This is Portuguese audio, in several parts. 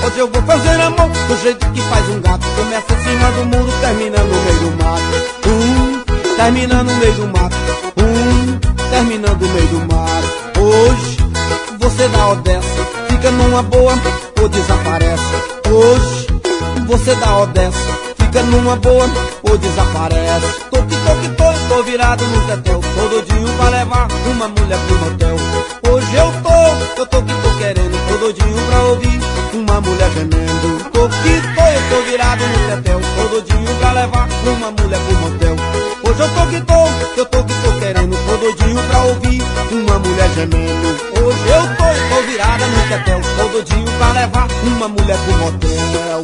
Hoje eu vou fazer amor do jeito que faz um gato. Começa em cima do muro, termina no meio do mato. Termina no meio do mato. Termina no meio do mato. Hoje você dá o desce, fica numa boa ou desaparece. Hoje você dá o desce, fica numa boa ou desaparece. Tô virado no tetel, tô doidinho pra levar uma mulher pro motel. Hoje eu tô querendo, tô doidinho pra ouvir uma mulher gemendo. Eu tô virado no tetel, tô doidinho pra levar uma mulher pro motel. Hoje eu tô querendo, tô doidinho pra ouvir uma mulher gemendo. Hoje eu tô virada no tetel, tô doidinho pra levar uma mulher pro motel.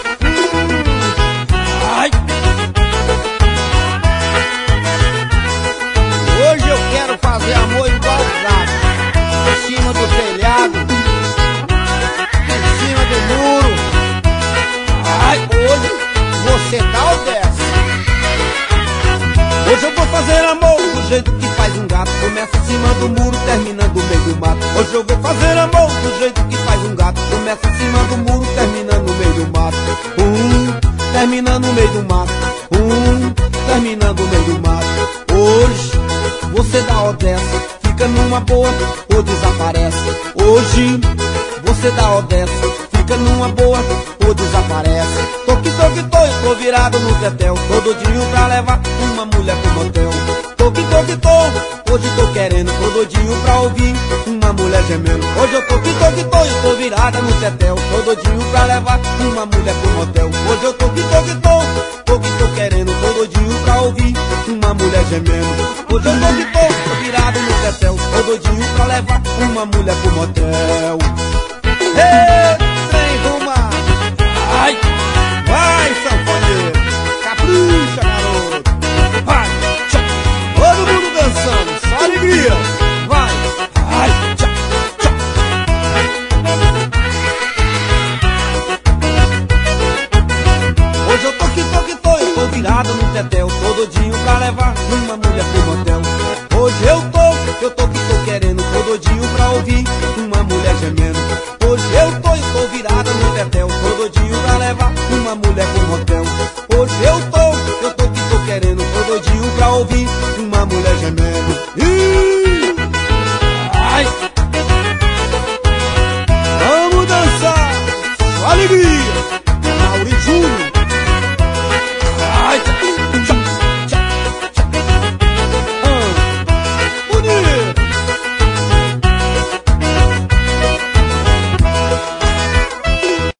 Ai! Hoje eu quero fazer amor igual o gato, em cima do telhado, em cima do muro. Ai, hoje você dá ou desce. Hoje eu vou fazer amor do jeito que faz um gato. Começa em cima do muro, termina no meio do mato. Hoje eu vou fazer amor do jeito que faz um gato. Começa em cima do muro, termina no meio do mato. Termina no meio do mato. Termina no meio do mato. Hoje você dá o desce, fica numa boa ou desaparece. Hoje você dá o desce, fica numa boa ou desaparece. Tô virado no tetel, tô doidinho pra levar uma mulher pro motel. Hoje tô querendo, tô doidinho pra ouvir uma mulher gemendo. Hoje eu tô virada no tetel, tô doidinho pra levar uma mulher pro motel. Hoje eu tô querendo, tô doidinho pra ouvir uma mulher gemendo. Hoje eu tô virado no tetel, tô doidinho pra levar uma mulher pro motel. Ei, trem do mar. Ai, vai, sanfoneiro, capricha, garoto. Vai, tchá, todo mundo dançando, só alegria. Vai, ai, tchá, tchá. Hoje eu tô virado no tetel, tô doidinho pra levar uma mulher pro motel. Hoje eu tô querendo, tô doidinho pra ouvir uma mulher gemendo. Hoje eu tô virado no tetel, tô doidinho pra levar uma mulher pro motel. Hoje eu tô querendo, tô doidinho pra ouvir uma mulher gemendo. Ai! Vamos dançar, só alegria!